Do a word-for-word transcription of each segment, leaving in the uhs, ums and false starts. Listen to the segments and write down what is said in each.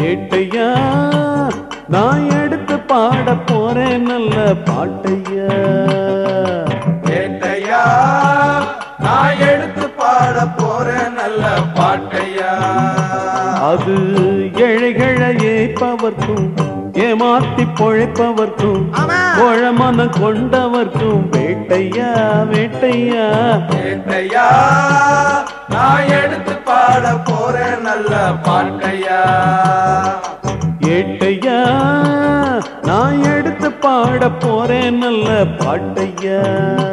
ஏட்டையா நான் எடுத்து பாட போறேன் நல்ல பாட்டையா. ஏட்டையா நான் எடுத்து பாட போறேன் நல்ல பாட்டையா. அது ஏழைகளை ஏய்ப்பவர்க்கும் ஏமாத்தி பொழைப்பவர்க்கும் கோழமன கொண்டவர்க்கும் வேட்டையா வேட்டையா. ஏட்டையா நான் எடுத்து பாட போறேன் நல்ல பாட்டையா. ஏட்டையா நான் எடுத்து பாட போறேன் நல்ல பாட்டையா.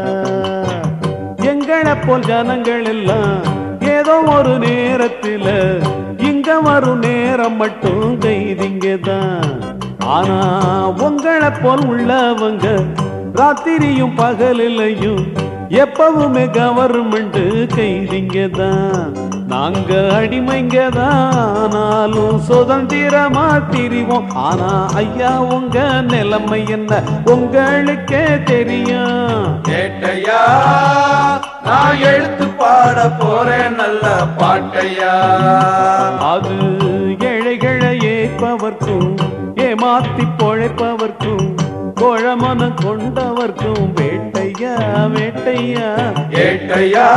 எங்களை போல் ஜனங்கள் எல்லாம் ஏதோ ஒரு நேரத்தில் இங்க வரும் நேரம் மட்டும் கைதிங்கதான். ஆனா உங்களை போல் உள்ளவங்க ராத்திரியும் பகலிலையும் எப்பவுமே கவர்மெண்ட் கைதிங்கதான். நாங்க அடிமைங்கதான் ஆனாலும் சுதந்திரமா திரிவோம். ஆனா ஐயா உங்க நிலைமை என்ன உங்களுக்கே தெரியும். ஏட்டையா நான் எடுத்து பாட போறேன் நல்ல பாட்டையா. அது ஏழைகளை ஏய்ப்பவர்க்கும் ஏமாத்தி பொழைப்பவர்க்கும் கோழமன கொண்டவர்க்கும் வேட்டையா வேட்டையா. ஏட்டையா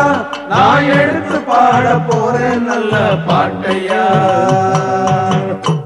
நான் எடுத்து பாட போறேன் நல்ல பாட்டையா.